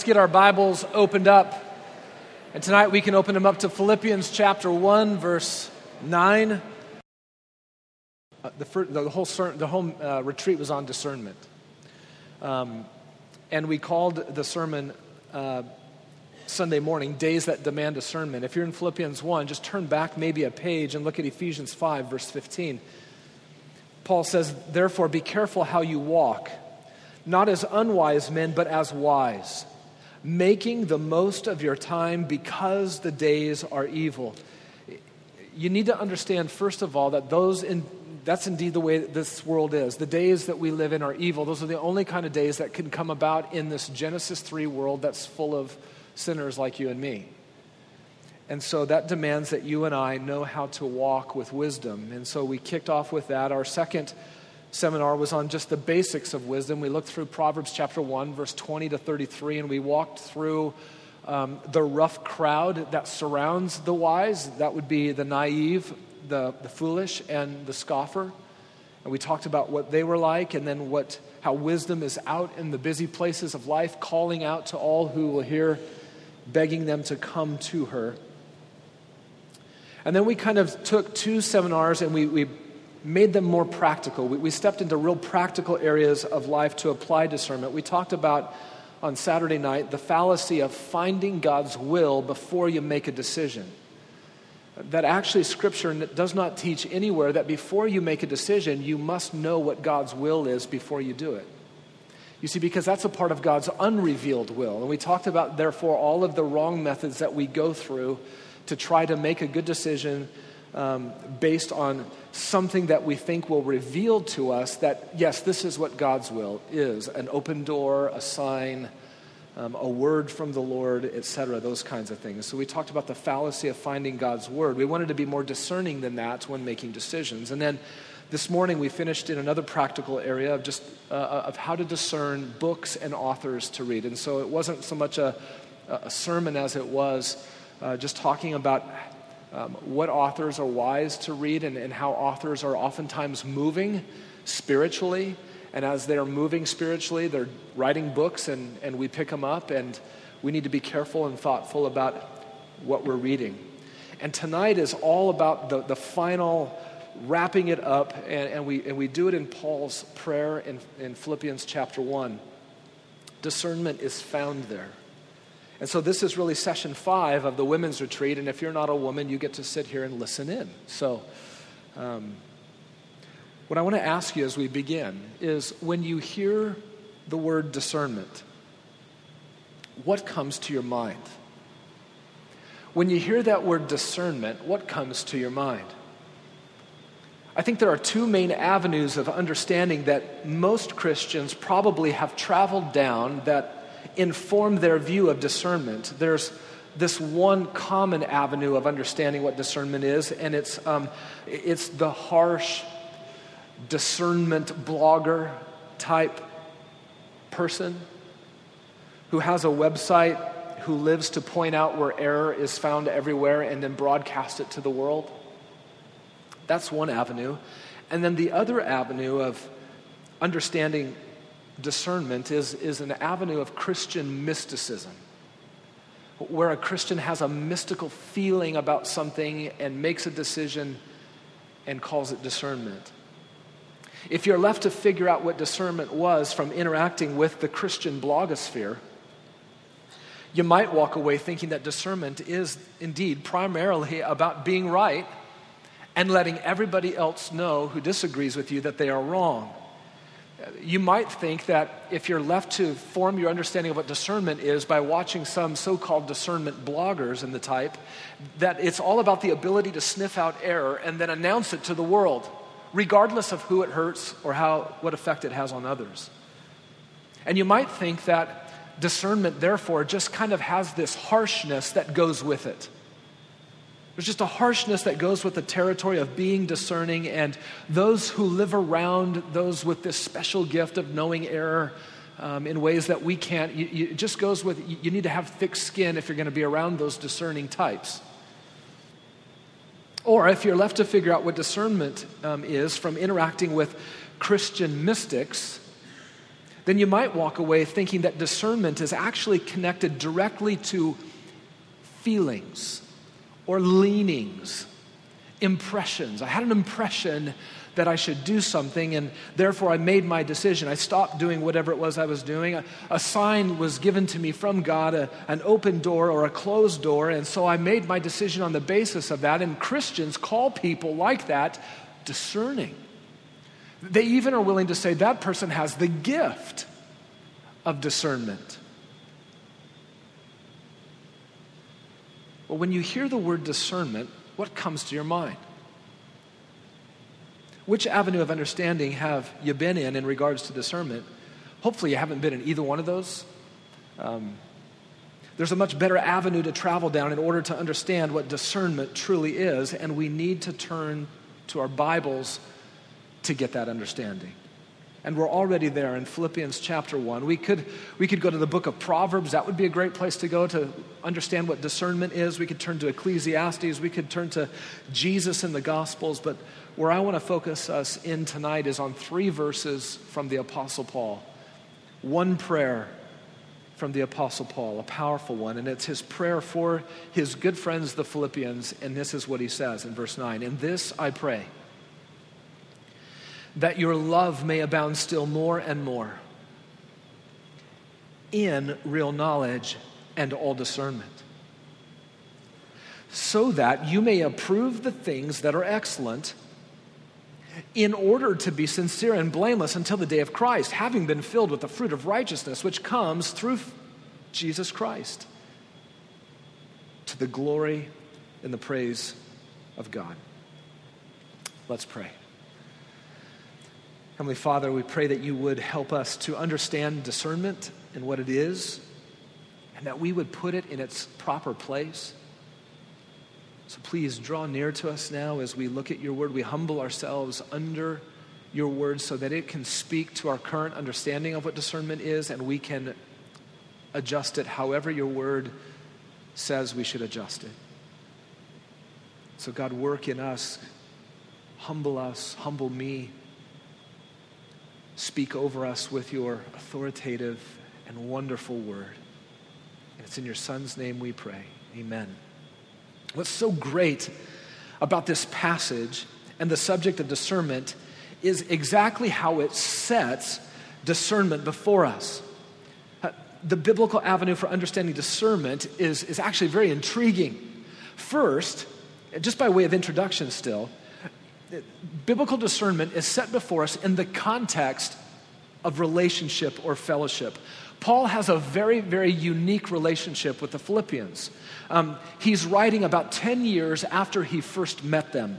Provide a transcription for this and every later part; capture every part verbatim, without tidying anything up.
let's get our Bibles opened up. And tonight we can open them up to Philippians chapter one, verse nine. Uh, the, first, the whole, ser- the whole uh, retreat was on discernment. Um, and we called the sermon uh, Sunday morning, Days That Demand Discernment. If you're in Philippians one, just turn back maybe a page and look at Ephesians five, verse fifteen. Paul says, "Therefore be careful how you walk, not as unwise men, but as wise, making the most of your time because the days are evil." You need to understand, first of all, that those in, that's indeed the way that this world is. The days that we live in are evil. Those are the only kind of days that can come about in this Genesis three world that's full of sinners like you and me. And so that demands that you and I know how to walk with wisdom. And so we kicked off with that. Our second seminar was on just the basics of wisdom. We looked through Proverbs chapter one, verse twenty to thirty-three, and we walked through um, the rough crowd that surrounds the wise. That would be the naive, the, the foolish, and the scoffer. And we talked about what they were like, and then what how wisdom is out in the busy places of life, calling out to all who will hear, begging them to come to her. And then we kind of took two seminars and we, we made them more practical. We, we stepped into real practical areas of life to apply discernment. We talked about, on Saturday night, the fallacy of finding God's will before you make a decision. That actually Scripture does not teach anywhere that before you make a decision, you must know what God's will is before you do it. You see, because that's a part of God's unrevealed will. And we talked about, therefore, all of the wrong methods that we go through to try to make a good decision um, based on something that we think will reveal to us that, yes, this is what God's will is. An open door, a sign, um, a word from the Lord, et cetera, those kinds of things. So we talked about the fallacy of finding God's word. We wanted to be more discerning than that when making decisions. And then this morning we finished in another practical area of just uh, of how to discern books and authors to read. And so it wasn't so much a, a sermon as it was Uh, just talking about um, what authors are wise to read and, and how authors are oftentimes moving spiritually. And as they're moving spiritually, they're writing books and, and we pick them up, and we need to be careful and thoughtful about what we're reading. And tonight is all about the, the final wrapping it up, and, and, we, and we do it in Paul's prayer in, in Philippians chapter one. Discernment is found there. And so this is really session five of the women's retreat, and if you're not a woman, you get to sit here and listen in. So um, what I want to ask you as we begin is, when you hear the word discernment, what comes to your mind? When you hear that word discernment, what comes to your mind? I think there are two main avenues of understanding that most Christians probably have traveled down that inform their view of discernment. There's this one common avenue of understanding what discernment is, and it's um, it's the harsh discernment blogger type person who has a website, who lives to point out where error is found everywhere and then broadcast it to the world. That's one avenue. And then the other avenue of understanding discernment is, is an avenue of Christian mysticism, where a Christian has a mystical feeling about something and makes a decision and calls it discernment. If you're left to figure out what discernment was from interacting with the Christian blogosphere, you might walk away thinking that discernment is indeed primarily about being right and letting everybody else know who disagrees with you that they are wrong. You might think that if you're left to form your understanding of what discernment is by watching some so-called discernment bloggers and the type, that it's all about the ability to sniff out error and then announce it to the world, regardless of who it hurts or how what effect it has on others. And you might think that discernment, therefore, just kind of has this harshness that goes with it. There's just a harshness that goes with the territory of being discerning, and those who live around those with this special gift of knowing error um, in ways that we can't, you, you, it just goes with, you, you need to have thick skin if you're going to be around those discerning types. Or if you're left to figure out what discernment um, is from interacting with Christian mystics, then you might walk away thinking that discernment is actually connected directly to feelings or leanings, impressions. I had an impression that I should do something, and therefore I made my decision. I stopped doing whatever it was I was doing. A, a sign was given to me from God, a, an open door or a closed door, and so I made my decision on the basis of that. And Christians call people like that discerning. They even are willing to say that person has the gift of discernment. Well, when you hear the word discernment, what comes to your mind? Which avenue of understanding have you been in in regards to discernment? Hopefully you haven't been in either one of those. Um, there's a much better avenue to travel down in order to understand what discernment truly is, and we need to turn to our Bibles to get that understanding. And we're already there in Philippians chapter one. We could, we could go to the book of Proverbs. That would be a great place to go to understand what discernment is. We could turn to Ecclesiastes. We could turn to Jesus in the Gospels. But where I want to focus us in tonight is on three verses from the Apostle Paul. One prayer from the Apostle Paul, a powerful one. And it's his prayer for his good friends, the Philippians. And this is what he says in verse nine. "In this I pray, that your love may abound still more and more in real knowledge and all discernment, so that you may approve the things that are excellent, in order to be sincere and blameless until the day of Christ, having been filled with the fruit of righteousness which comes through Jesus Christ, to the glory and the praise of God." Let's pray. Heavenly Father, we pray that you would help us to understand discernment and what it is, and that we would put it in its proper place. So please draw near to us now as we look at your word. We humble ourselves under your word so that it can speak to our current understanding of what discernment is, and we can adjust it however your word says we should adjust it. So God, work in us, humble us, humble me. Speak over us with your authoritative and wonderful word. And it's in your Son's name we pray. Amen. What's so great about this passage and the subject of discernment is exactly how it sets discernment before us. Uh, the biblical avenue for understanding discernment is, is actually very intriguing. First, just by way of introduction still, biblical discernment is set before us in the context of relationship or fellowship. Paul has a very, very unique relationship with the Philippians. Um, he's writing about ten years after he first met them.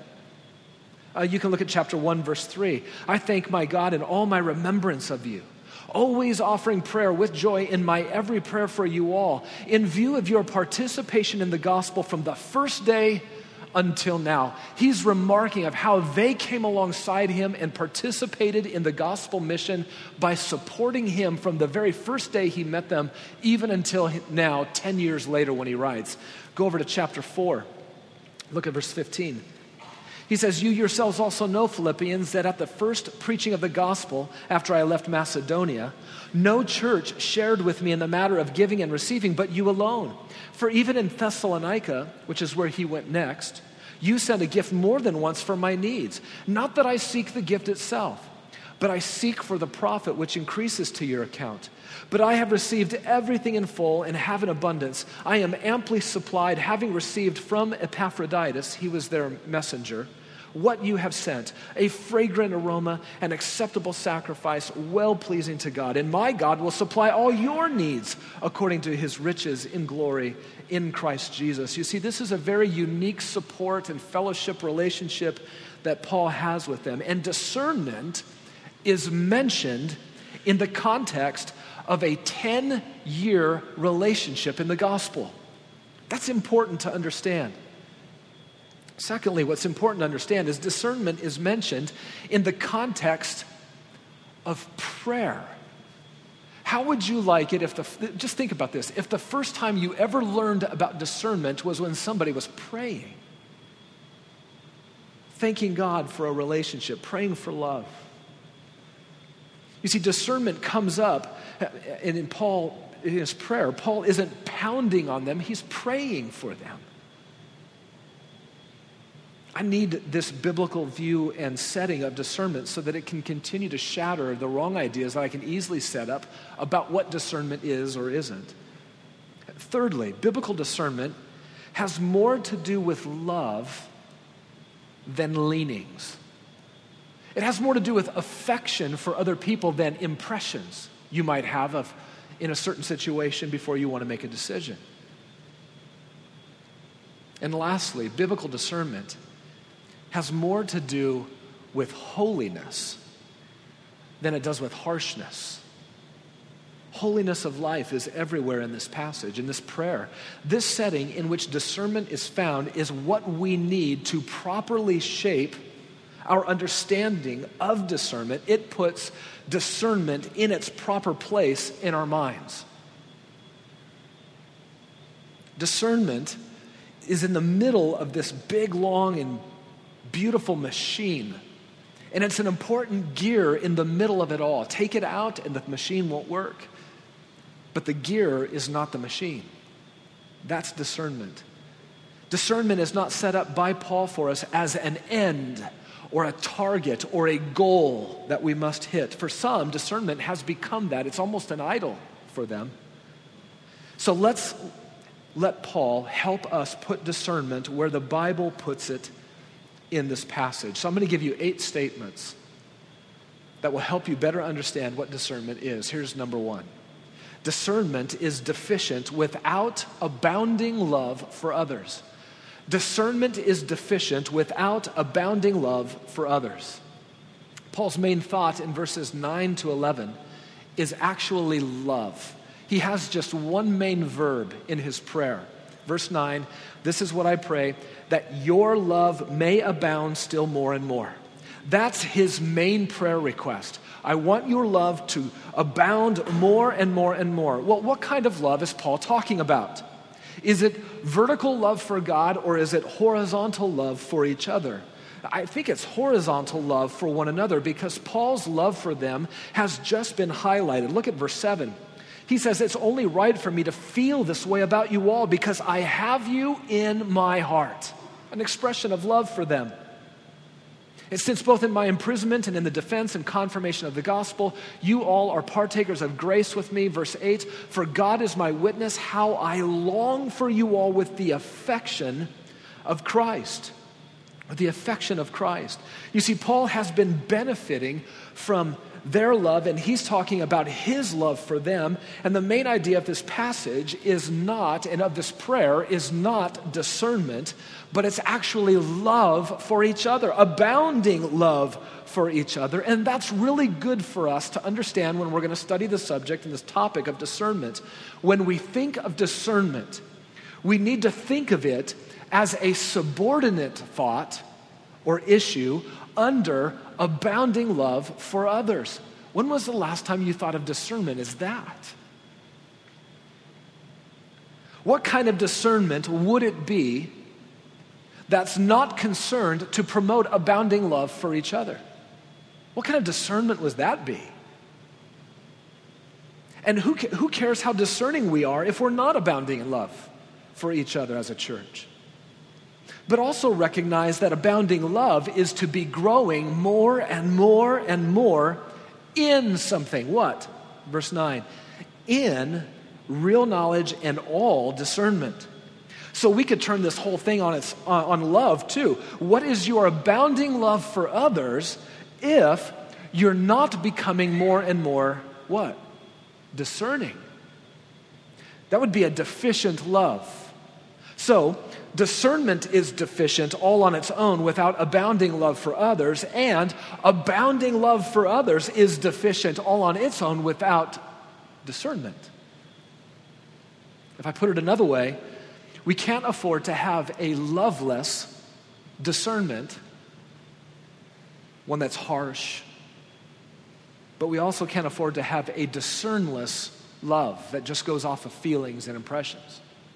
Uh, you can look at chapter one, verse three. "I thank my God in all my remembrance of you, always offering prayer with joy in my every prayer for you all, in view of your participation in the gospel from the first day until now." He's remarking of how they came alongside him and participated in the gospel mission by supporting him from the very first day he met them, even until now, ten years later when he writes. Go over to chapter four. Look at verse fifteen. He says, "You yourselves also know, Philippians, that at the first preaching of the gospel after I left Macedonia, no church shared with me in the matter of giving and receiving, but you alone. For even in Thessalonica," which is where he went next, "you sent a gift more than once for my needs. Not that I seek the gift itself, but I seek for the profit which increases to your account. But I have received everything in full and have an abundance. I am amply supplied, having received from Epaphroditus," he was their messenger, "what you have sent, a fragrant aroma, an acceptable sacrifice, well-pleasing to God. And my God will supply all your needs according to his riches in glory in Christ Jesus." You see, this is a very unique support and fellowship relationship that Paul has with them. And discernment is mentioned in the context of a ten-year relationship in the gospel. That's important to understand. Secondly, what's important to understand is discernment is mentioned in the context of prayer. How would you like it if the, just think about this, if the first time you ever learned about discernment was when somebody was praying, thanking God for a relationship, praying for love. You see, discernment comes up, and in Paul, in his prayer, Paul isn't pounding on them, he's praying for them. I need this biblical view and setting of discernment so that it can continue to shatter the wrong ideas that I can easily set up about what discernment is or isn't. Thirdly, biblical discernment has more to do with love than leanings. It has more to do with affection for other people than impressions you might have of in a certain situation before you want to make a decision. And lastly, biblical discernment has more to do with holiness than it does with harshness. Holiness of life is everywhere in this passage, in this prayer. This setting in which discernment is found is what we need to properly shape our understanding of discernment. It puts discernment in its proper place in our minds. Discernment is in the middle of this big, long, and beautiful machine. And it's an important gear in the middle of it all. Take it out and the machine won't work. But the gear is not the machine. That's discernment. Discernment is not set up by Paul for us as an end or a target or a goal that we must hit. For some, discernment has become that. It's almost an idol for them. So let's let Paul help us put discernment where the Bible puts it in this passage. So I'm going to give you eight statements that will help you better understand what discernment is. Here's number one. Discernment is deficient without abounding love for others. Discernment is deficient without abounding love for others. Paul's main thought in verses nine to eleven is actually love. He has just one main verb in his prayer. Verse nine, this is what I pray, that your love may abound still more and more. That's his main prayer request. I want your love to abound more and more and more. Well, what kind of love is Paul talking about? Is it vertical love for God, or is it horizontal love for each other? I think it's horizontal love for one another, because Paul's love for them has just been highlighted. Look at verse seven. He says, it's only right for me to feel this way about you all because I have you in my heart. An expression of love for them. And since both in my imprisonment and in the defense and confirmation of the gospel, you all are partakers of grace with me. Verse eight, for God is my witness how I long for you all with the affection of Christ. The affection of Christ. You see, Paul has been benefiting from their love, and he's talking about his love for them. And the main idea of this passage is not, and of this prayer, is not discernment, but it's actually love for each other, abounding love for each other. And that's really good for us to understand when we're going to study the subject and this topic of discernment. When we think of discernment, we need to think of it as a subordinate thought or issue under abounding love for others. When was the last time you thought of discernment as that? What kind of discernment would it be that's not concerned to promote abounding love for each other? What kind of discernment would that be? And who, who cares how discerning we are if we're not abounding in love for each other as a church? But also recognize that abounding love is to be growing more and more and more in something. What? Verse nine. In real knowledge and all discernment. So we could turn this whole thing on its on love too. What is your abounding love for others if you're not becoming more and more what? Discerning. That would be a deficient love. So, discernment is deficient all on its own without abounding love for others, and abounding love for others is deficient all on its own without discernment. If I put it another way, we can't afford to have a loveless discernment, one that's harsh, but we also can't afford to have a discernless love that just goes off of feelings and impressions.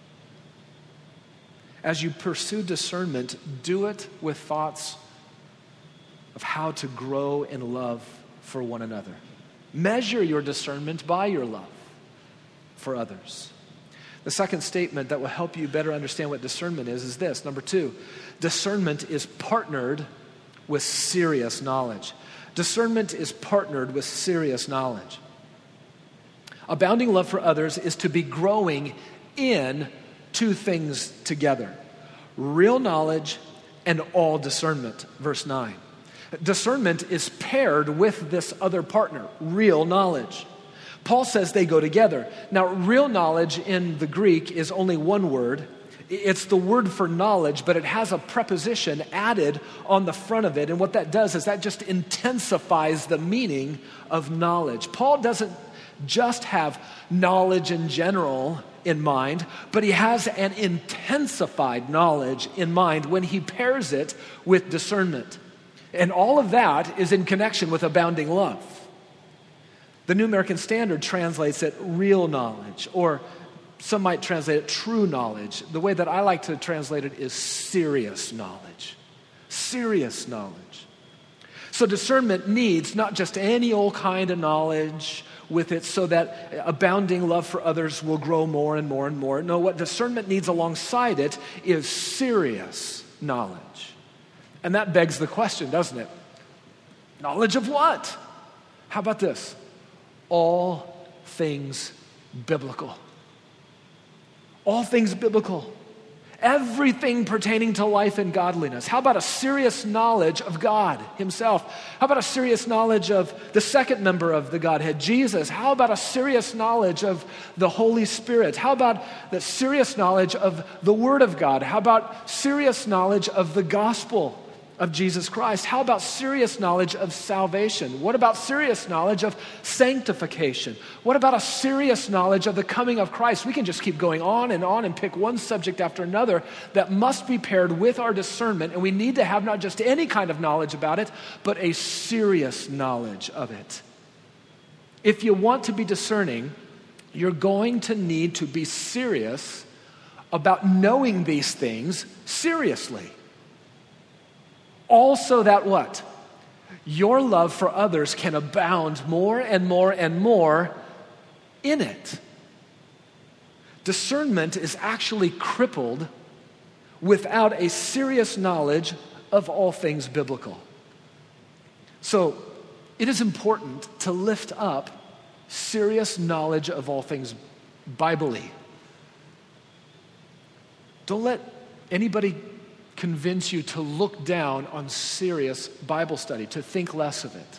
As you pursue discernment, do it with thoughts of how to grow in love for one another. Measure your discernment by your love for others. The second statement that will help you better understand what discernment is is this. Number two, discernment is partnered with serious knowledge. Discernment is partnered with serious knowledge. Abounding love for others is to be growing in two things together: real knowledge and all discernment. Verse nine. Discernment is paired with this other partner, real knowledge. Paul says they go together. Now, real knowledge in the Greek is only one word. It's the word for knowledge, but it has a preposition added on the front of it. And what that does is that just intensifies the meaning of knowledge. Paul doesn't just have knowledge in general in mind, but he has an intensified knowledge in mind when he pairs it with discernment. And all of that is in connection with abounding love. The New American Standard translates it real knowledge, or some might translate it true knowledge. The way that I like to translate it is serious knowledge. Serious knowledge. So discernment needs not just any old kind of knowledge with it so that abounding love for others will grow more and more and more. No, what discernment needs alongside it is serious knowledge. And that begs the question, doesn't it? Knowledge of what? How about this? All things biblical. All things biblical. Everything pertaining to life and godliness. How about a serious knowledge of God himself? How about a serious knowledge of the second member of the Godhead, Jesus? How about a serious knowledge of the Holy Spirit? How about the serious knowledge of the Word of God? How about serious knowledge of the gospel of Jesus Christ? How about serious knowledge of salvation? What about serious knowledge of sanctification? What about a serious knowledge of the coming of Christ? We can just keep going on and on and pick one subject after another that must be paired with our discernment, and we need to have not just any kind of knowledge about it, but a serious knowledge of it. If you want to be discerning, you're going to need to be serious about knowing these things seriously. Also that what? Your love for others can abound more and more and more in it. Discernment is actually crippled without a serious knowledge of all things biblical. So it is important to lift up serious knowledge of all things Bible-y. Don't let anybody convince you to look down on serious Bible study, to think less of it.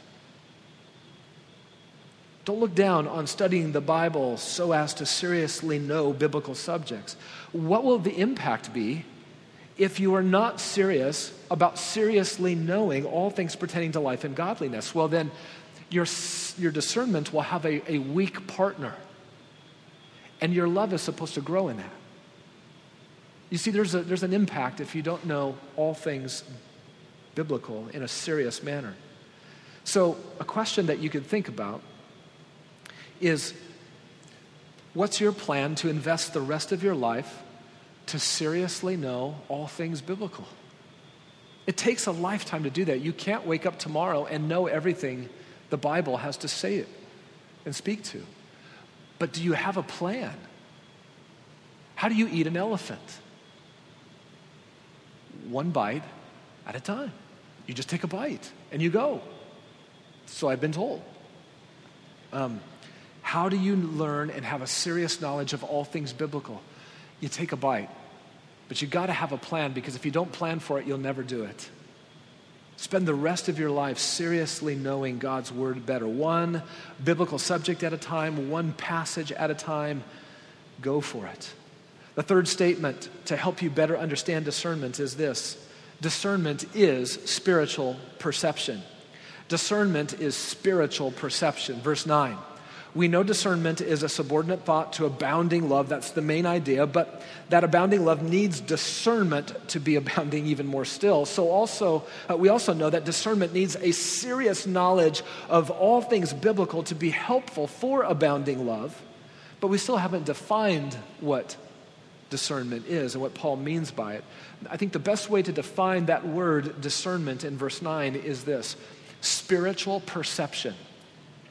Don't look down on studying the Bible so as to seriously know biblical subjects. What will the impact be if you are not serious about seriously knowing all things pertaining to life and godliness? Well, then your, your discernment will have a, a weak partner, and your love is supposed to grow in that. You see, there's a, there's an impact if you don't know all things biblical in a serious manner. So a question that you could think about is, what's your plan to invest the rest of your life to seriously know all things biblical? It takes a lifetime to do that. You can't wake up tomorrow and know everything the Bible has to say and speak to. But do you have a plan? How do you eat an elephant? One bite at a time. You just take a bite and you go. So I've been told. Um, how do you learn and have a serious knowledge of all things biblical? You take a bite. But you got to have a plan, because if you don't plan for it, you'll never do it. Spend the rest of your life seriously knowing God's word better. One biblical subject at a time, one passage at a time. Go for it. The third statement to help you better understand discernment is this: discernment is spiritual perception. Discernment is spiritual perception. Verse nine. We know discernment is a subordinate thought to abounding love. That's the main idea. But that abounding love needs discernment to be abounding even more still. So also, uh, we also know that discernment needs a serious knowledge of all things biblical to be helpful for abounding love. But we still haven't defined what discernment is and what Paul means by it. I think the best way to define that word discernment in verse nine is this: spiritual perception.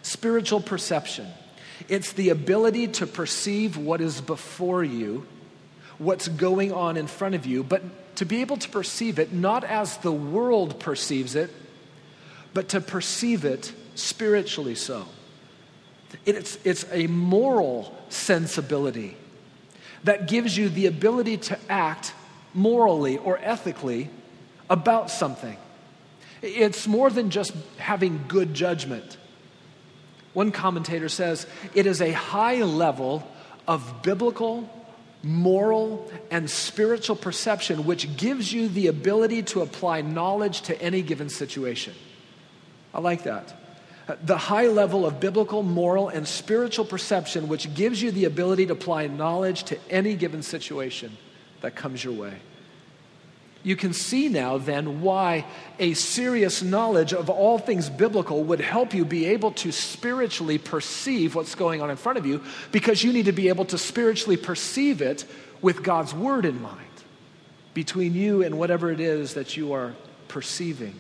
Spiritual perception. It's the ability to perceive what is before you, what's going on in front of you, but to be able to perceive it not as the world perceives it, but to perceive it spiritually so. It's, it's a moral sensibility that gives you the ability to act morally or ethically about something. It's more than just having good judgment. One commentator says it is a high level of biblical, moral, and spiritual perception which gives you the ability to apply knowledge to any given situation. I like that. The high level of biblical, moral, and spiritual perception which gives you the ability to apply knowledge to any given situation that comes your way. You can see now then why a serious knowledge of all things biblical would help you be able to spiritually perceive what's going on in front of you, because you need to be able to spiritually perceive it with God's word in mind between you and whatever it is that you are perceiving.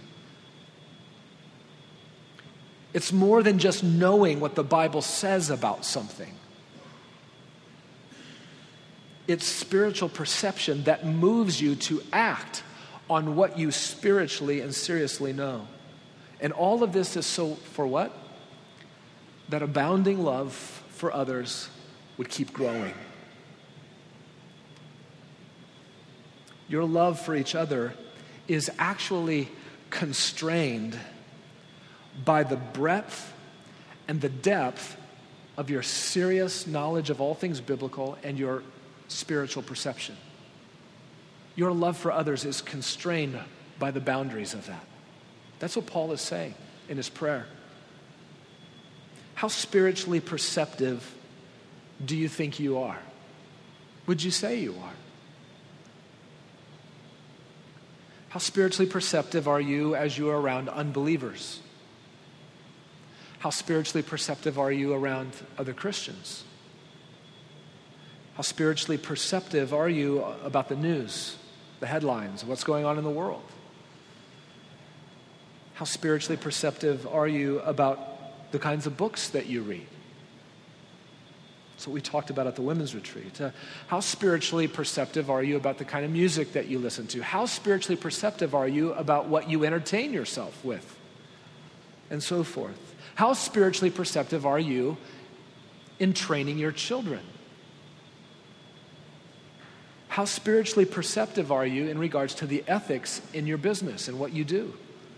It's more than just knowing what the Bible says about something. It's spiritual perception that moves you to act on what you spiritually and seriously know. And all of this is so for what? That abounding love for others would keep growing. Your love for each other is actually constrained by the breadth and the depth of your serious knowledge of all things biblical and your spiritual perception. Your love for others is constrained by the boundaries of that. That's what Paul is saying in his prayer. How spiritually perceptive do you think you are? Would you say you are? How spiritually perceptive are you as you are around unbelievers? How spiritually perceptive are you around other Christians? How spiritually perceptive are you about the news, the headlines, what's going on in the world? How spiritually perceptive are you about the kinds of books that you read? That's what we talked about at the women's retreat. Uh, how spiritually perceptive are you about the kind of music that you listen to? How spiritually perceptive are you about what you entertain yourself with? And so forth. How spiritually perceptive are you in training your children? How spiritually perceptive are you in regards to the ethics in your business and what you do?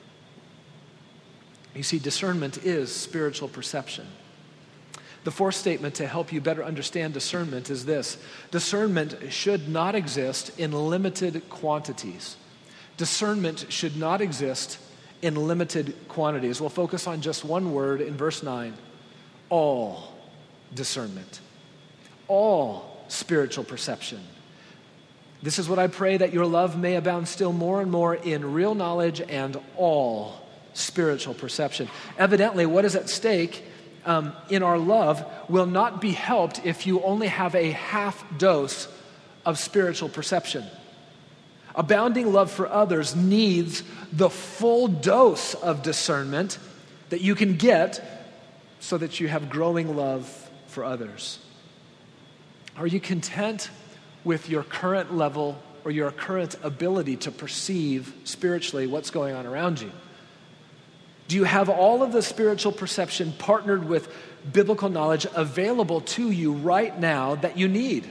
You see, discernment is spiritual perception. The fourth statement to help you better understand discernment is this: discernment should not exist in limited quantities. Discernment should not exist in limited quantities. We'll focus on just one word in verse nine. All discernment. All spiritual perception. This is what I pray, that your love may abound still more and more in real knowledge and all spiritual perception. Evidently, what is at stake um, in our love will not be helped if you only have a half dose of spiritual perception. Abounding love for others needs the full dose of discernment that you can get so that you have growing love for others. Are you content with your current level or your current ability to perceive spiritually what's going on around you? Do you have all of the spiritual perception partnered with biblical knowledge available to you right now that you need,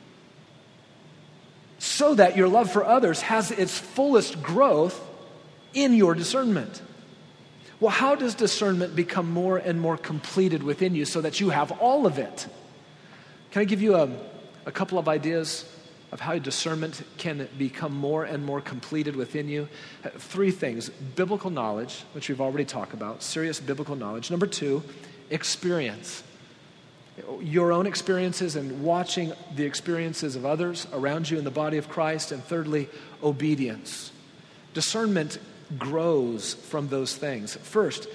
so that your love for others has its fullest growth in your discernment? Well, how does discernment become more and more completed within you so that you have all of it? Can I give you a, a couple of ideas of how discernment can become more and more completed within you? Three things: biblical knowledge, which we've already talked about, serious biblical knowledge. Number two, experience. Your own experiences and watching the experiences of others around you in the body of Christ. And thirdly, obedience. Discernment grows from those things. First,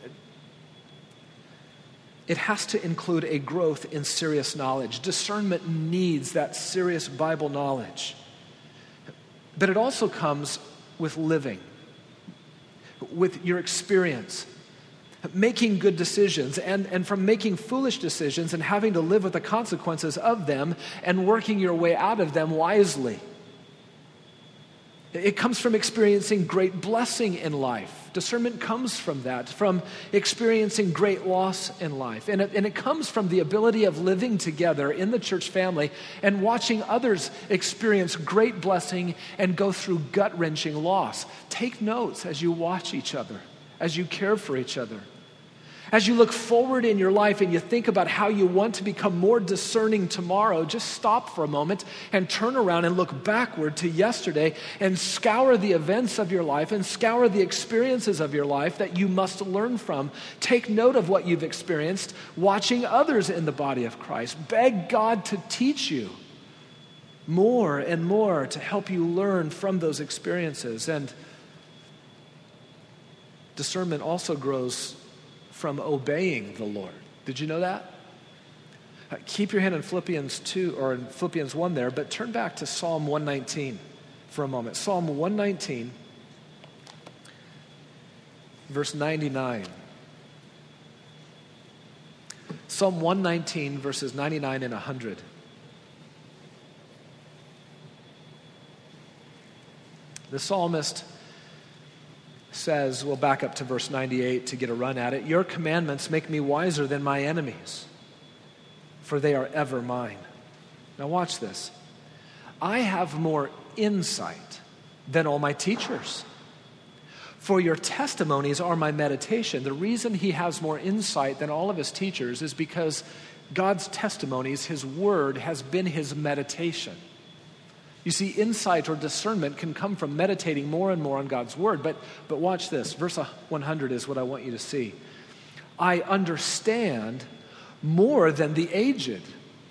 it has to include a growth in serious knowledge. Discernment needs that serious Bible knowledge. But it also comes with living, with your experience. making good decisions, and, and from making foolish decisions and having to live with the consequences of them and working your way out of them wisely. It comes from experiencing great blessing in life. Discernment comes from that, from experiencing great loss in life. And it, and it comes from the ability of living together in the church family and watching others experience great blessing and go through gut-wrenching loss. Take notes as you watch each other, as you care for each other. As you look forward in your life and you think about how you want to become more discerning tomorrow, just stop for a moment and turn around and look backward to yesterday and scour the events of your life and scour the experiences of your life that you must learn from. Take note of what you've experienced watching others in the body of Christ. Beg God to teach you more and more to help you learn from those experiences. And discernment also grows from obeying the Lord. Did you know that? Uh, keep your hand in Philippians two or in Philippians one there, but turn back to Psalm one nineteen for a moment. Psalm one nineteen, verse ninety-nine. Psalm one nineteen, verses ninety-nine and one hundred. The psalmist says, we'll back up to verse ninety-eight to get a run at it. Your commandments make me wiser than my enemies, for they are ever mine. Now watch this. I have more insight than all my teachers, for your testimonies are my meditation. The reason he has more insight than all of his teachers is because God's testimonies, his word, has been his meditation. You see, insight or discernment can come from meditating more and more on God's word. But, but watch this. Verse one hundred is what I want you to see. I understand more than the aged.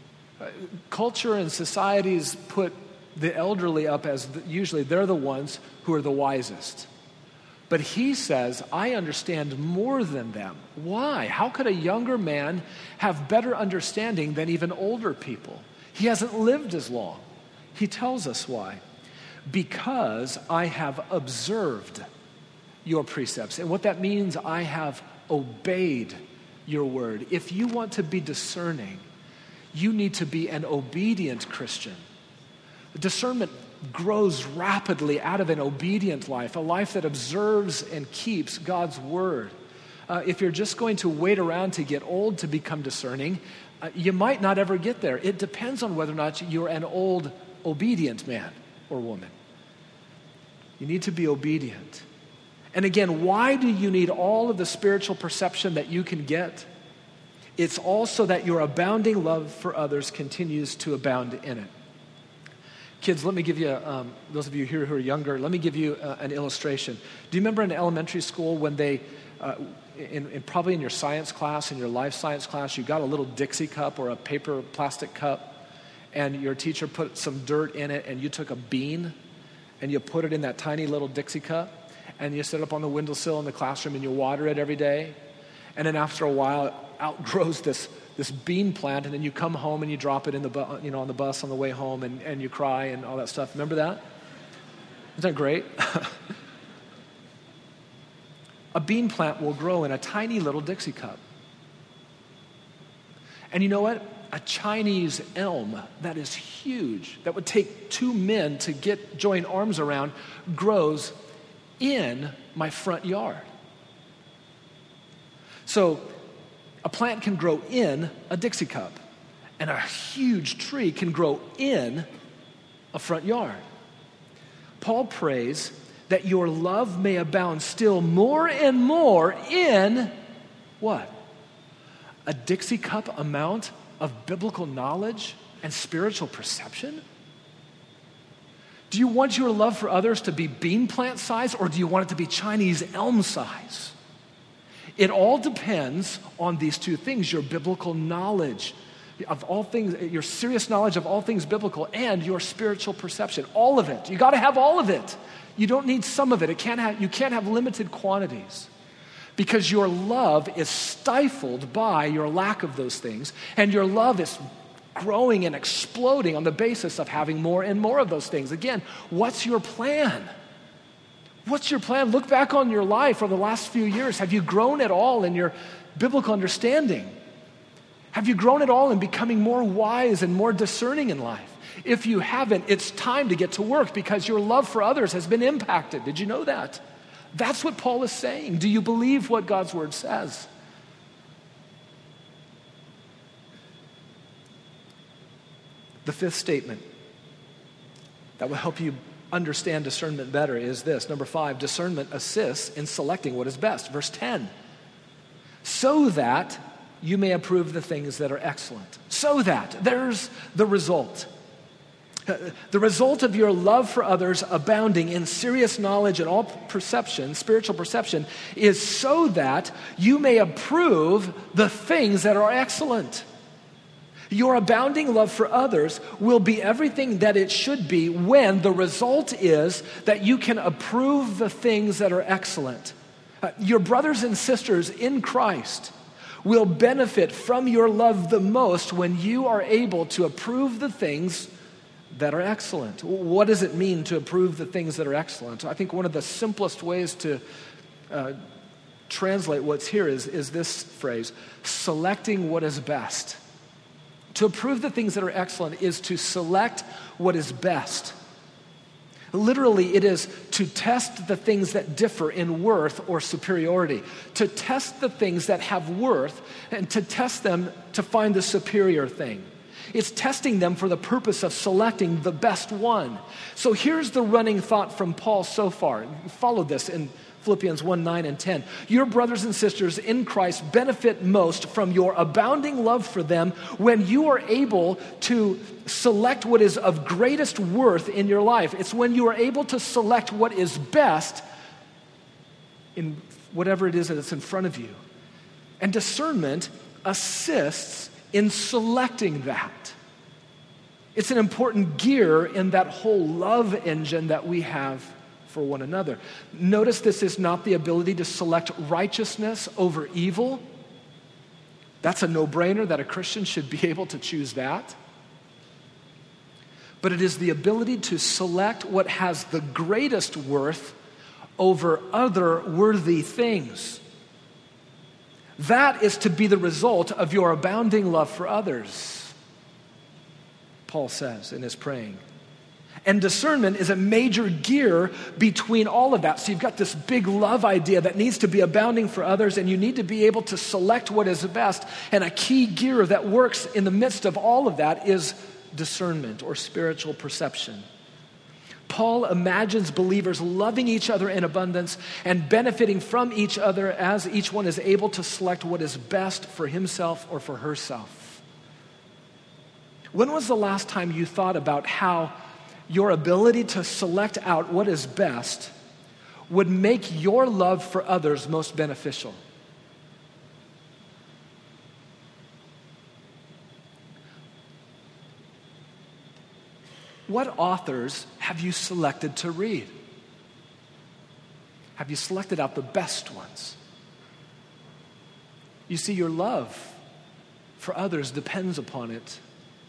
Culture and societies put the elderly up as the, usually they're the ones who are the wisest. But he says, I understand more than them. Why? How could a younger man have better understanding than even older people? He hasn't lived as long. He tells us why. Because I have observed your precepts. And what that means, I have obeyed your word. If you want to be discerning, you need to be an obedient Christian. Discernment grows rapidly out of an obedient life, a life that observes and keeps God's word. Uh, if you're just going to wait around to get old to become discerning, uh, you might not ever get there. It depends on whether or not you're an old obedient man or woman. You need to be obedient. And again, why do you need all of the spiritual perception that you can get? It's also that your abounding love for others continues to abound in it. Kids, let me give you, um, those of you here who are younger, let me give you uh, an illustration. Do you remember in elementary school when they, uh, in, in probably in your science class, in your life science class, you got a little Dixie cup or a paper plastic cup, and your teacher put some dirt in it, and you took a bean, and you put it in that tiny little Dixie cup, and you sit up on the windowsill in the classroom, and you water it every day, and then after a while, it outgrows this, this bean plant, and then you come home and you drop it in the bu- you know, on the bus on the way home, and, and you cry and all that stuff. Remember that? Isn't that great? A bean plant will grow in a tiny little Dixie cup. And you know what? A Chinese elm that is huge, that would take two men to get join arms around, grows in my front yard. So a plant can grow in a Dixie cup, and a huge tree can grow in a front yard. Paul prays that your love may abound still more and more in what? A Dixie cup amount of biblical knowledge and spiritual perception? Do you want your love for others to be bean plant size, or do you want it to be Chinese elm size? It all depends on these two things: your biblical knowledge of all things, your serious knowledge of all things biblical, and your spiritual perception. All of it. You got to have all of it. You don't need some of it. It can't have, you can't have limited quantities, because your love is stifled by your lack of those things, and your love is growing and exploding on the basis of having more and more of those things. Again, what's your plan? What's your plan? Look back on your life over the last few years. Have you grown at all in your biblical understanding? Have you grown at all in becoming more wise and more discerning in life? If you haven't, it's time to get to work because your love for others has been impacted. Did you know that? That's what Paul is saying. Do you believe what God's word says? The fifth statement that will help you understand discernment better is this. Number five, discernment assists in selecting what is best. Verse ten, so that you may approve the things that are excellent. So that, there's the result. The result of your love for others abounding in serious knowledge and all perception, spiritual perception, is so that you may approve the things that are excellent. Your abounding love for others will be everything that it should be when the result is that you can approve the things that are excellent. Uh, your brothers and sisters in Christ will benefit from your love the most when you are able to approve the things that are excellent. What does it mean to approve the things that are excellent? I think one of the simplest ways to uh, translate what's here is, is this phrase, selecting what is best. To approve the things that are excellent is to select what is best. Literally, it is to test the things that differ in worth or superiority, to test the things that have worth and to test them to find the superior thing. It's testing them for the purpose of selecting the best one. So here's the running thought from Paul so far. Follow this in Philippians one, nine, and ten. Your brothers and sisters in Christ benefit most from your abounding love for them when you are able to select what is of greatest worth in your life. It's when you are able to select what is best in whatever it is that's in front of you. And discernment assists in selecting that. It's an important gear in that whole love engine that we have for one another. Notice this is not the ability to select righteousness over evil. That's a no-brainer that a Christian should be able to choose that. But it is the ability to select what has the greatest worth over other worthy things. That is to be the result of your abounding love for others, Paul says in his praying. And discernment is a major gear between all of that. So you've got this big love idea that needs to be abounding for others, and you need to be able to select what is the best. And a key gear that works in the midst of all of that is discernment or spiritual perception. Paul imagines believers loving each other in abundance and benefiting from each other as each one is able to select what is best for himself or for herself. When was the last time you thought about how your ability to select out what is best would make your love for others most beneficial? What authors have you selected to read? Have you selected out the best ones? You see, your love for others depends upon it.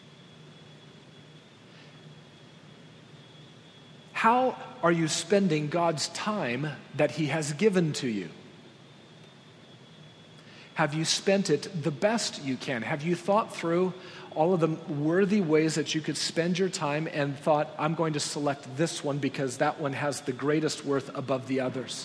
How are you spending God's time that He has given to you? Have you spent it the best you can? Have you thought through all of the worthy ways that you could spend your time and thought, I'm going to select this one because that one has the greatest worth above the others?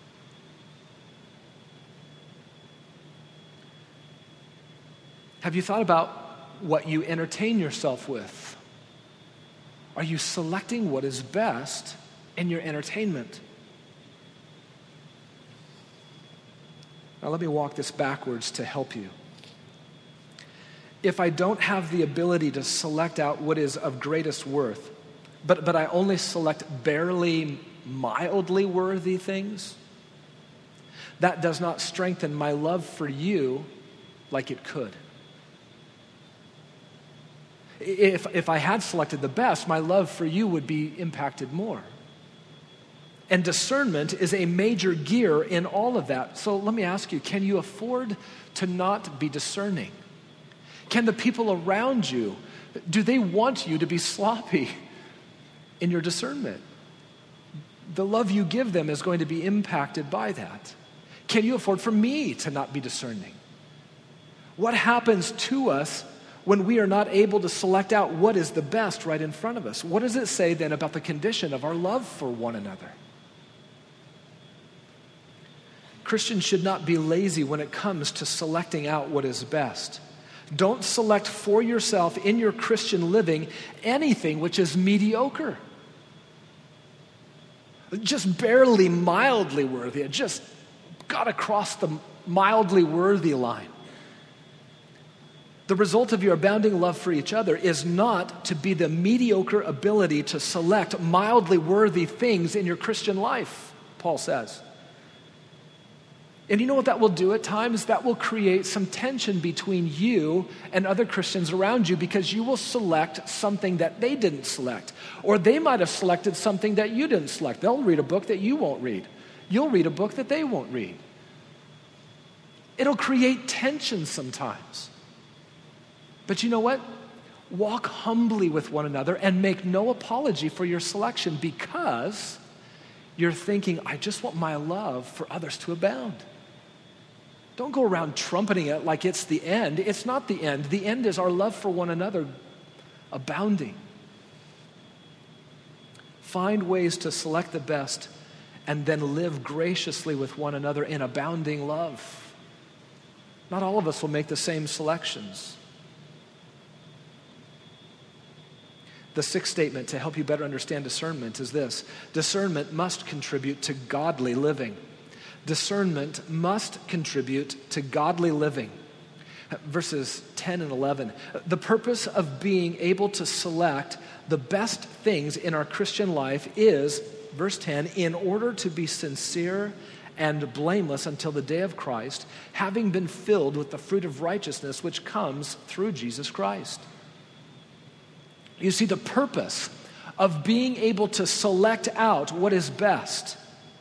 Have you thought about what you entertain yourself with? Are you selecting what is best in your entertainment? Now let me walk this backwards to help you. If I don't have the ability to select out what is of greatest worth, but, but I only select barely, mildly worthy things, that does not strengthen my love for you like it could. If, if I had selected the best, my love for you would be impacted more. And discernment is a major gear in all of that. So let me ask you, can you afford to not be discerning? Can the people around you, do they want you to be sloppy in your discernment? the love you give them is going to be impacted by that. Can you afford for me to not be discerning? What happens to us when we are not able to select out what is the best right in front of us? What does it say then about the condition of our love for one another? Christians should not be lazy when it comes to selecting out what is best. Don't select for yourself in your Christian living anything which is mediocre, just barely mildly worthy. It just got across the mildly worthy line. The result of your abounding love for each other is not to be the mediocre ability to select mildly worthy things in your Christian life, Paul says. And you know what that will do at times? That will create some tension between you and other Christians around you, because you will select something that they didn't select. Or they might have selected something that you didn't select. They'll read a book that you won't read. You'll read a book that they won't read. It'll create tension sometimes. But you know what? Walk humbly with one another and make no apology for your selection, because you're thinking, I just want my love for others to abound. Don't go around trumpeting it like it's the end. It's not the end. The end is our love for one another abounding. Find ways to select the best and then live graciously with one another in abounding love. Not all of us will make the same selections. The sixth statement to help you better understand discernment is this: discernment must contribute to godly living. Discernment must contribute to godly living. Verses ten and eleven. The purpose of being able to select the best things in our Christian life is, verse ten, in order to be sincere and blameless until the day of Christ, having been filled with the fruit of righteousness which comes through Jesus Christ. You see, the purpose of being able to select out what is best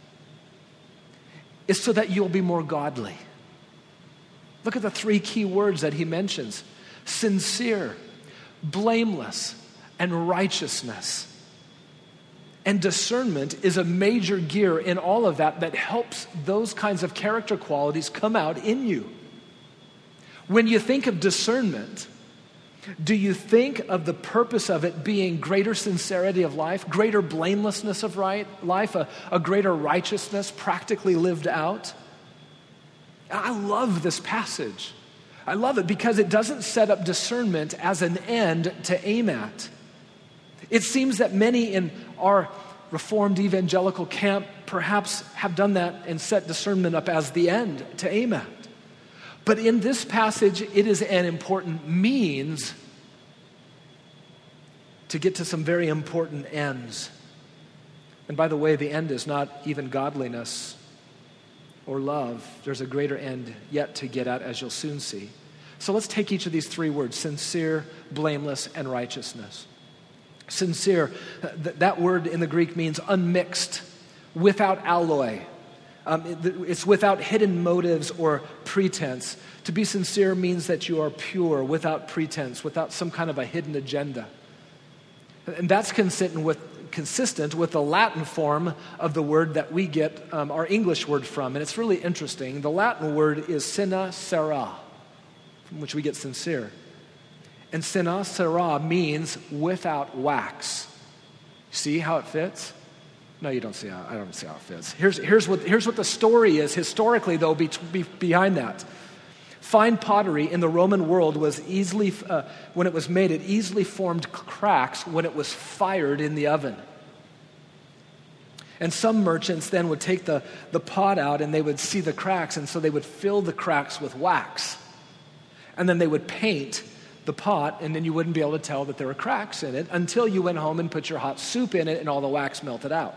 is so that you'll be more godly. Look at the three key words that he mentions: sincere, blameless, and righteousness. And discernment is a major gear in all of that that helps those kinds of character qualities come out in you. When you think of discernment, do you think of the purpose of it being greater sincerity of life, greater blamelessness of right life, a, a greater righteousness practically lived out? I love this passage. I love it because it doesn't set up discernment as an end to aim at. It seems that many in our Reformed evangelical camp perhaps have done that and set discernment up as the end to aim at. But in this passage, it is an important means to get to some very important ends. And by the way, the end is not even godliness or love. There's a greater end yet to get at, as you'll soon see. So let's take each of these three words: sincere, blameless, and righteousness. Sincere, th- that word in the Greek means unmixed, without alloy. Um, it, it's without hidden motives or pretense. To be sincere means that you are pure, without pretense, without some kind of a hidden agenda. And that's consistent with, consistent with the Latin form of the word that we get um, our English word from. And it's really interesting. The Latin word is sine cera, from which we get sincere. And sine cera means without wax. See how it fits? No, you don't see how, I don't see how it fits. Here's, here's, what, here's what the story is historically, though, be, be, behind that. Fine pottery in the Roman world was easily, uh, when it was made, it easily formed cracks when it was fired in the oven. And some merchants then would take the, the pot out and they would see the cracks, and so they would fill the cracks with wax. And then they would paint the pot, and then you wouldn't be able to tell that there were cracks in it until you went home and put your hot soup in it and all the wax melted out.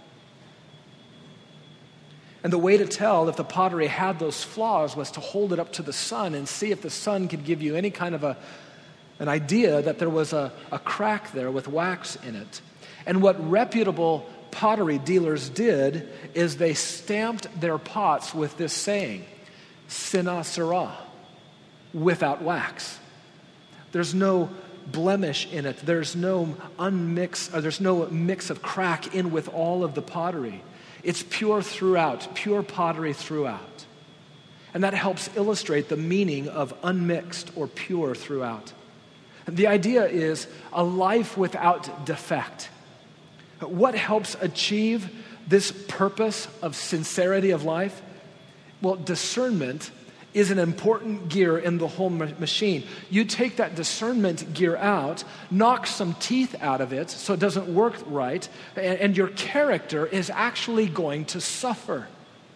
And the way to tell if the pottery had those flaws was to hold it up to the sun and see if the sun could give you any kind of a, an idea that there was a, a crack there with wax in it. And what reputable pottery dealers did is they stamped their pots with this saying, sine cera, without wax. There's no blemish in it. There's no unmix, or there's no mix of crack in with all of the pottery. It's pure throughout, pure pottery throughout. And that helps illustrate the meaning of unmixed or pure throughout. The idea is a life without defect. What helps achieve this purpose of sincerity of life? Well, discernment is an important gear in the whole ma- machine. You take that discernment gear out, knock some teeth out of it so it doesn't work right, and, and your character is actually going to suffer.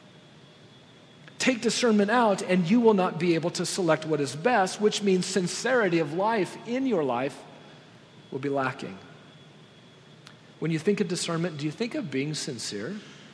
Take discernment out and you will not be able to select what is best, which means sincerity of life in your life will be lacking. When you think of discernment, do you think of being sincere?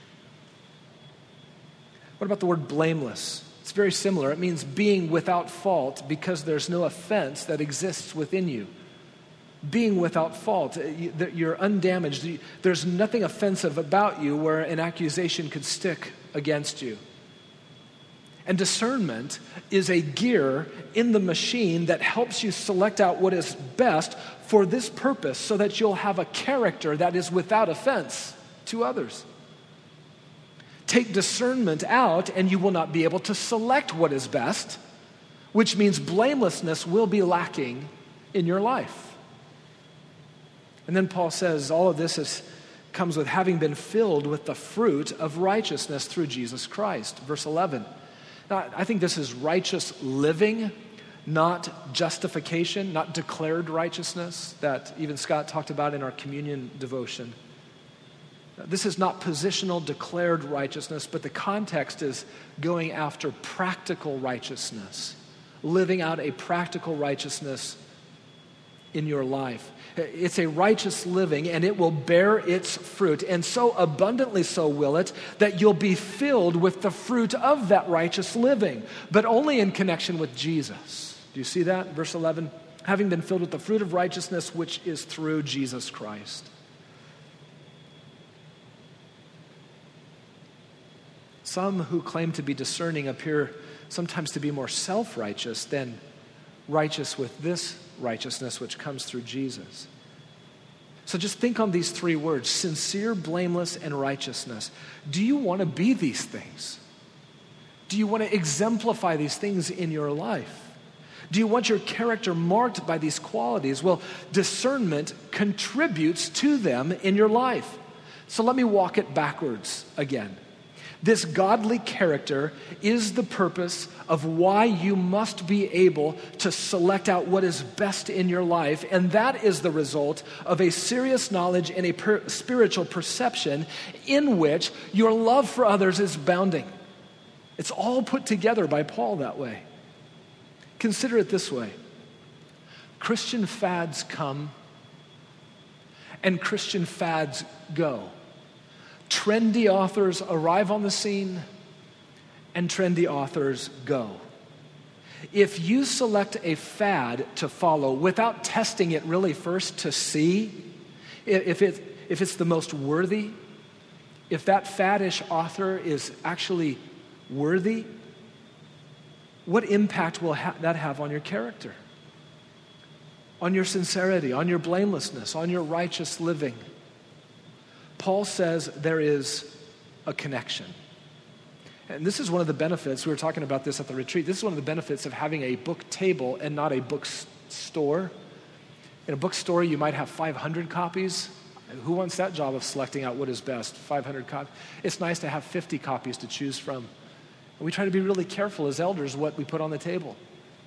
What about the word blameless? It's very similar. It means being without fault because there's no offense that exists within you. Being without fault, you're undamaged. There's nothing offensive about you where an accusation could stick against you. And discernment is a gear in the machine that helps you select out what is best for this purpose so that you'll have a character that is without offense to others. Take discernment out and you will not be able to select what is best, which means blamelessness will be lacking in your life. And then Paul says all of this is, comes with having been filled with the fruit of righteousness through Jesus Christ. Verse eleven. Now, I think this is righteous living, not justification, not declared righteousness that even Scott talked about in our communion devotion. This is not positional declared righteousness, but the context is going after practical righteousness, living out a practical righteousness in your life. It's a righteous living, and it will bear its fruit, and so abundantly so will it that you'll be filled with the fruit of that righteous living, but only in connection with Jesus. Do you see that? Verse eleven, having been filled with the fruit of righteousness, which is through Jesus Christ. Some who claim to be discerning appear sometimes to be more self-righteous than righteous with this righteousness which comes through Jesus. So just think on these three words, sincere, blameless, and righteousness. Do you want to be these things? Do you want to exemplify these things in your life? Do you want your character marked by these qualities? Well, discernment contributes to them in your life. So let me walk it backwards again. This godly character is the purpose of why you must be able to select out what is best in your life, and that is the result of a serious knowledge and a per- spiritual perception in which your love for others is bounding. It's all put together by Paul that way. Consider it this way. Christian fads come and Christian fads go. Trendy authors arrive on the scene and trendy authors go. If you select a fad to follow without testing it really first to see if it, if it's the most worthy, if that faddish author is actually worthy, what impact will ha- that have on your character, on your sincerity, on your blamelessness, on your righteous living? Paul says there is a connection. And this is one of the benefits, we were talking about this at the retreat, this is one of the benefits of having a book table and not a bookstore. In a bookstore, you might have five hundred copies. Who wants that job of selecting out what is best? five hundred copies. It's nice to have fifty copies to choose from. And we try to be really careful as elders what we put on the table.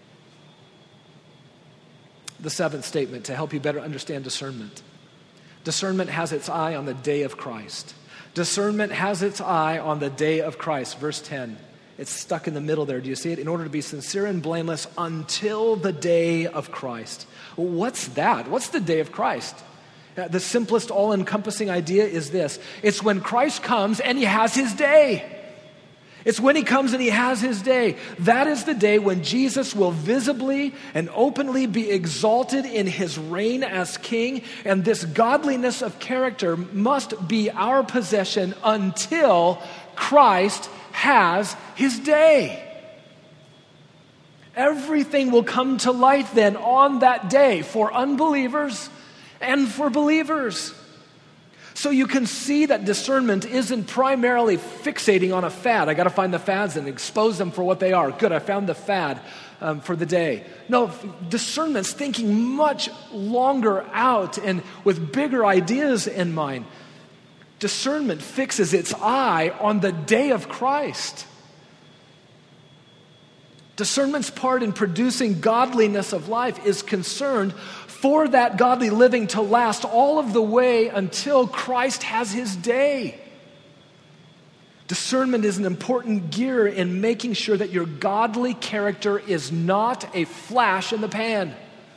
The seventh statement to help you better understand discernment. Discernment has its eye on the day of Christ. Discernment has its eye on the day of Christ. Verse ten. It's stuck in the middle there. Do you see it? In order to be sincere and blameless until the day of Christ. Well, what's that? What's the day of Christ? The simplest, all-encompassing idea is this. It's when Christ comes and he has his day. It's when he comes and he has his day. That is the day when Jesus will visibly and openly be exalted in his reign as king, and this godliness of character must be our possession until Christ has his day. Everything will come to light then on that day for unbelievers and for believers. So you can see that discernment isn't primarily fixating on a fad. I got to find the fads and expose them for what they are. Good, I found the fad um, for the day. No, discernment's thinking much longer out and with bigger ideas in mind. Discernment fixes its eye on the day of Christ. Discernment's part in producing godliness of life is concerned for that godly living to last all of the way until Christ has his day. Discernment is an important gear in making sure that your godly character is not a flash in the pan.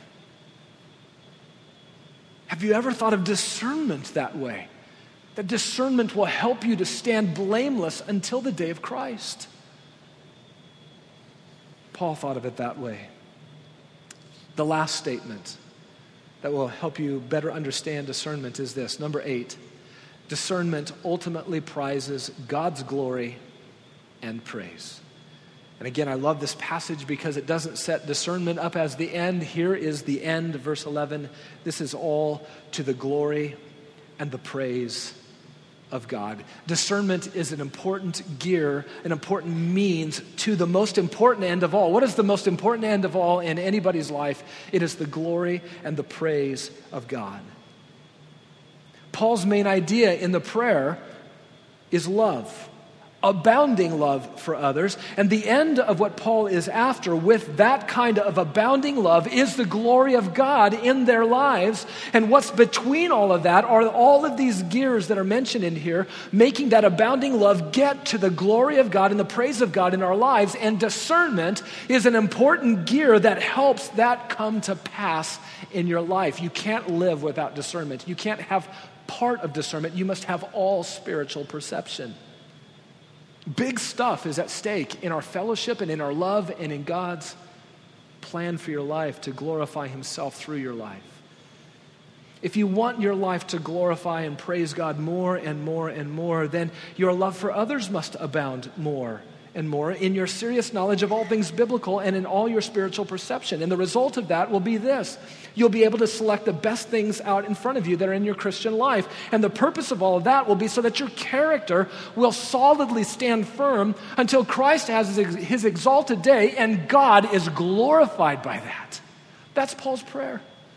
Have you ever thought of discernment that way? That discernment will help you to stand blameless until the day of Christ. Paul thought of it that way. The last statement that will help you better understand discernment is this. Number eight, discernment ultimately prizes God's glory and praise. And again, I love this passage because it doesn't set discernment up as the end. Here is the end, verse eleven. This is all to the glory and the praise of God. Discernment is an important gear, an important means to the most important end of all. What is the most important end of all in anybody's life? It is the glory and the praise of God. Paul's main idea in the prayer is love, abounding love for others. And the end of what Paul is after with that kind of abounding love is the glory of God in their lives. And what's between all of that are all of these gears that are mentioned in here, making that abounding love get to the glory of God and the praise of God in our lives. And discernment is an important gear that helps that come to pass in your life. You can't live without discernment. You can't have part of discernment. You must have all spiritual perception. Big stuff is at stake in our fellowship and in our love and in God's plan for your life to glorify himself through your life. If you want your life to glorify and praise God more and more and more, then your love for others must abound more and more in your serious knowledge of all things biblical and in all your spiritual perception. And the result of that will be this. You'll be able to select the best things out in front of you that are in your Christian life. And the purpose of all of that will be so that your character will solidly stand firm until Christ has his, his exalted day and God is glorified by that. That's Paul's prayer.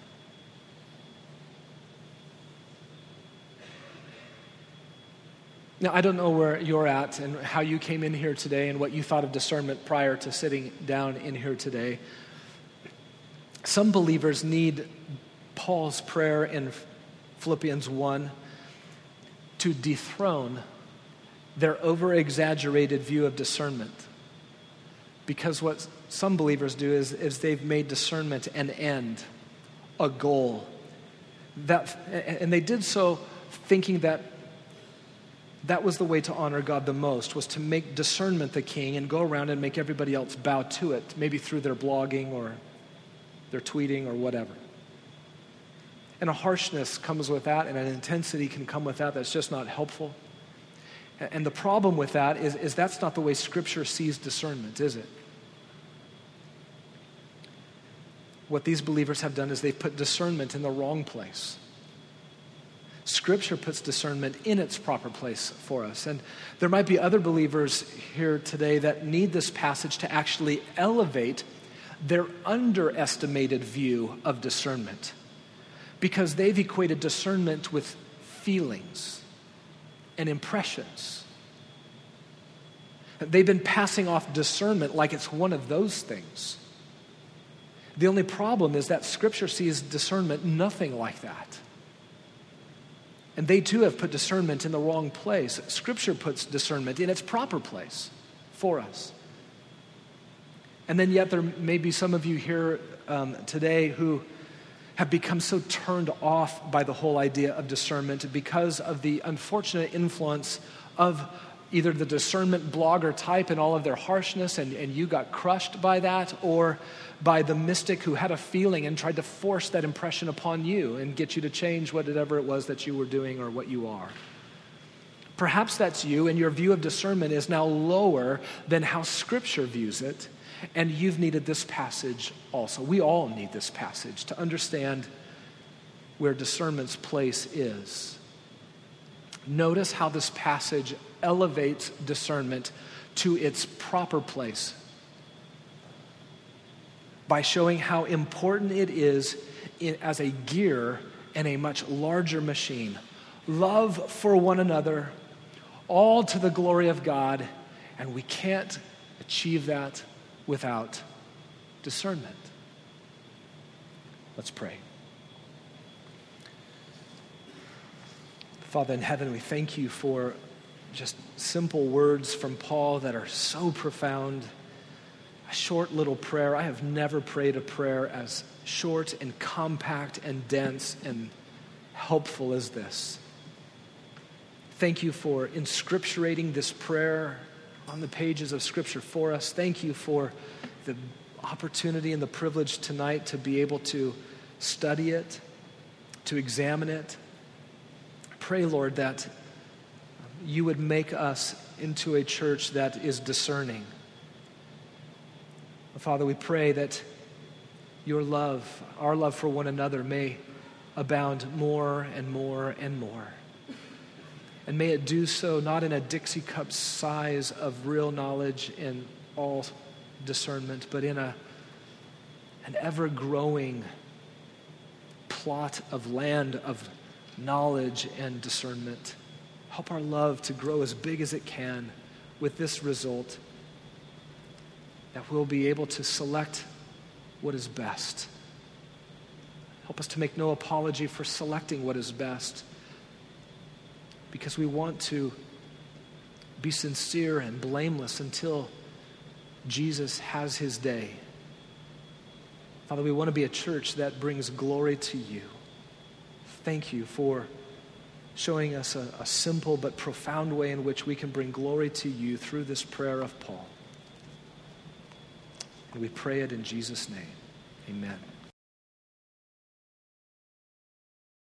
Now, I don't know where you're at and how you came in here today and what you thought of discernment prior to sitting down in here today. Some believers need Paul's prayer in Philippians one to dethrone their over-exaggerated view of discernment. Because what some believers do is, is they've made discernment an end, a goal. That, and they did so thinking that that was the way to honor God the most, was to make discernment the king and go around and make everybody else bow to it, maybe through their blogging or their tweeting or whatever. And a harshness comes with that, and an intensity can come with that that's just not helpful. And the problem with that is, is that's not the way Scripture sees discernment, is it? What these believers have done is they've put discernment in the wrong place. Scripture puts discernment in its proper place for us. And there might be other believers here today that need this passage to actually elevate their underestimated view of discernment, because they've equated discernment with feelings and impressions. They've been passing off discernment like it's one of those things. The only problem is that Scripture sees discernment nothing like that. And they too have put discernment in the wrong place. Scripture puts discernment in its proper place for us. And then yet there may be some of you here um, today who have become so turned off by the whole idea of discernment because of the unfortunate influence of either the discernment blogger type and all of their harshness, and, and you got crushed by that, or by the mystic who had a feeling and tried to force that impression upon you and get you to change whatever it was that you were doing or what you are. Perhaps that's you, and your view of discernment is now lower than how Scripture views it. And you've needed this passage also. We all need this passage to understand where discernment's place is. Notice how this passage elevates discernment to its proper place by showing how important it is in, as a gear in a much larger machine. Love for one another, all to the glory of God, and we can't achieve that without discernment. Let's pray. Father in heaven, we thank you for just simple words from Paul that are so profound. A short little prayer. I have never prayed a prayer as short and compact and dense and helpful as this. Thank you for inscripturating this prayer on the pages of Scripture for us. Thank you for the opportunity and the privilege tonight to be able to study it, to examine it. Pray, Lord, that you would make us into a church that is discerning. Father, we pray that your love, our love for one another, may abound more and more and more. And may it do so not in a Dixie cup size of real knowledge and all discernment, but in a an ever-growing plot of land of knowledge and discernment. Help our love to grow as big as it can with this result, that we'll be able to select what is best. Help us to make no apology for selecting what is best, because we want to be sincere and blameless until Jesus has his day. Father, we want to be a church that brings glory to you. Thank you for showing us a, a simple but profound way in which we can bring glory to you through this prayer of Paul. And we pray it in Jesus' name. Amen.